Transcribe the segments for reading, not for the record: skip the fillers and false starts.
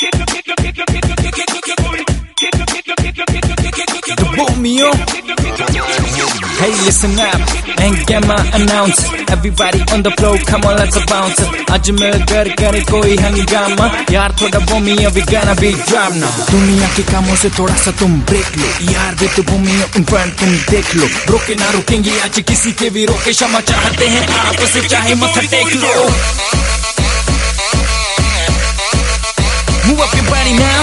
Romeo. Hey, listen up and get my announce. Everybody on the floor, come on, let's bounce. आज मिलकर करे कोई हंगामा, यार थोड़ा Romeo, we gonna be drama. दुनिया के कामों से थोड़ा सा तुम ब्रेक लो, यार भी तो Romeo in front तुम देख लो. रोके ना रुकेंगे आज किसी के भी, रोके क्षमा चाहते हैं आप से, चाहे मत टेक लो. Move up your body now.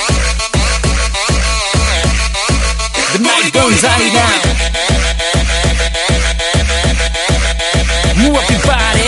The night goes on now. Move up your body.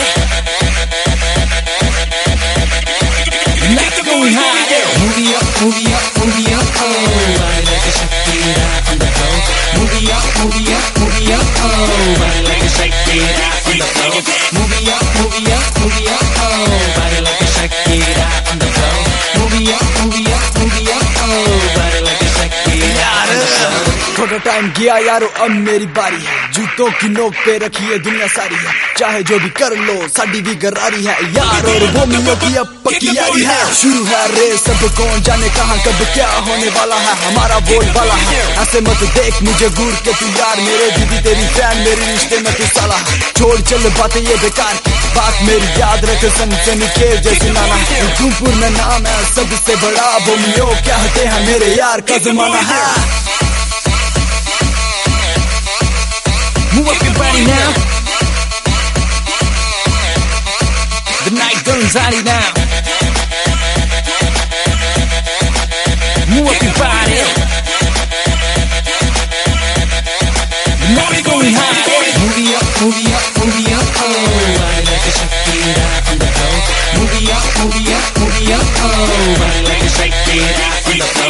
The night's going high. Move it up, move it up, move it up. Oh, body like a Shakira on the floor. Move it up, move it up, move it up. Oh, body like a Shakira on the floor. Move it up, move it up, move it up. Oh, body like a Shakira on the floor. Move it up, move it up, move it up. Oh, body like a Shakira on the floor. थोड़ा time गया यारो, अब मेरी बारी है. जूतों की नोक पे रखी है दुनिया सारी है, चाहे जो भी कर लो साडी भी गरारी है यार. और वो मिलो की अब पक्की यारी है. शुरू है रेस, अब कौन जाने कहां कब क्या होने वाला है. हमारा बोल वाला है, ऐसे मत देख मुझे घूर के तू यार. मेरे दीदी तेरी फैन, मेरे रिश्ते में तू साला. छोड़ चल बातें ये बेकार की, बात मेरी याद रख, सनसनी के जैसे नाना. धूमपुर में नाम है सबसे बड़ा, वो मिलो कहते हैं मेरे यार का जमाना है. Move up your body now. The night goes on now. Move up your body. The night's going high. Move it up, move it up, move it up. Oh, body like a Shakira on the floor. Move it up, move it up, move it up. Oh, body like a Shakira on the floor.